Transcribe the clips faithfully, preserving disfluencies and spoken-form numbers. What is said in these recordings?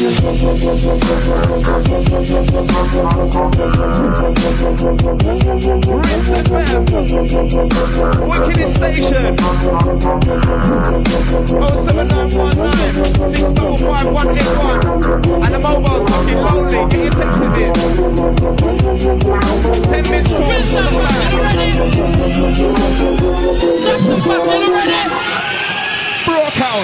Wickedest Station. oh seven nine one nine six five five one eight one. And the mobile's fucking lonely. Get your texts in. Ten missed calls on the flag. Broke out.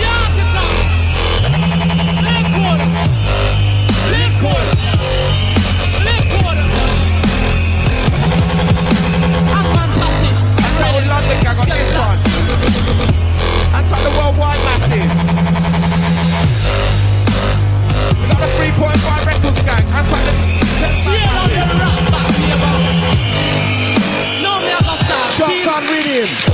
Left quarter. Left quarter. Left quarter. I'm passing. That's how London gang on this one. That's like the worldwide massive. We got the three point five records gang. That's like the Shotgun Rhythm.